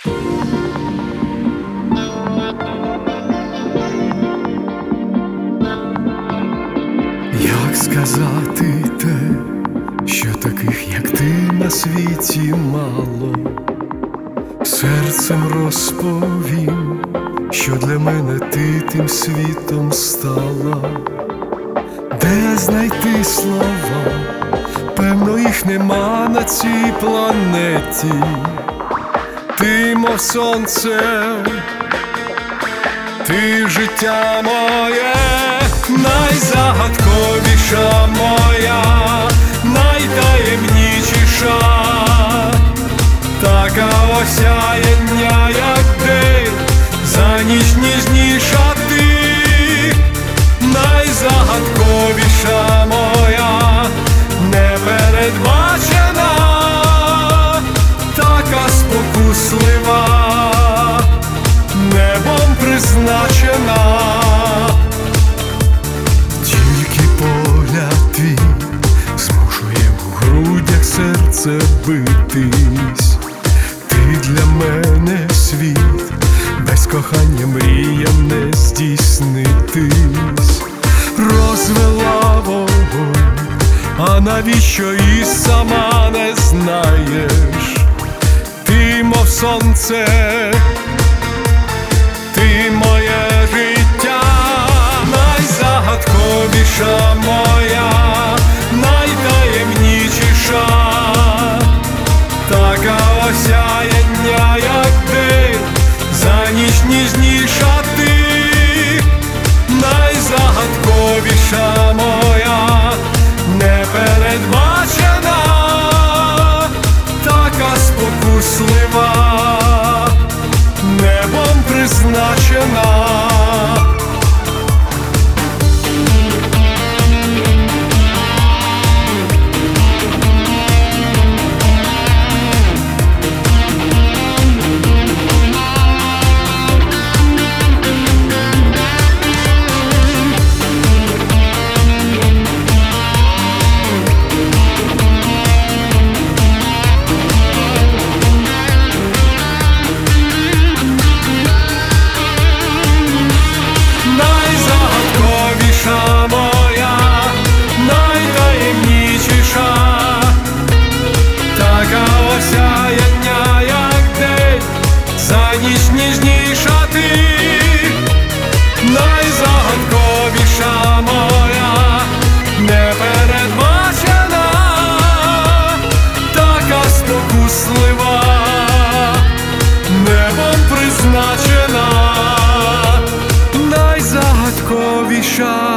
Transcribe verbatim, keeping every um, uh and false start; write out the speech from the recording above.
Як сказати те, що таких, як ти, на світі мало? Серцем розповім, що для мене ти тим світом стала. Де знайти слова? Певно, їх нема на цій планеті. Ти, мов сонце, ти життя моє, найзагадковіша моя, найтаємнічіша, така осяяння, як день, за ніч ніжніша ти, найзагадковіша моя, непередбачена, така спокуслива, небом призначена. Тільки погляд твій змушує в грудях серце битись. Ти для мене світ, без кохання мріям не здійснитись. Розвела вогонь, а навіщо і сама не знаєш. Ти, мов сонце, ти моє життя, найзагадковіша моя, найтаємнічіша, така осяяння, як день, за ніч ніжніша ти, найзагадковіша моя, непередбачена, така спокуслива, небом призначена. Осяяння, як день, за ніч ніжніша ти, найзагадковіша моя, непередбачена, така спокуслива, небом призначена, найзагадковіша.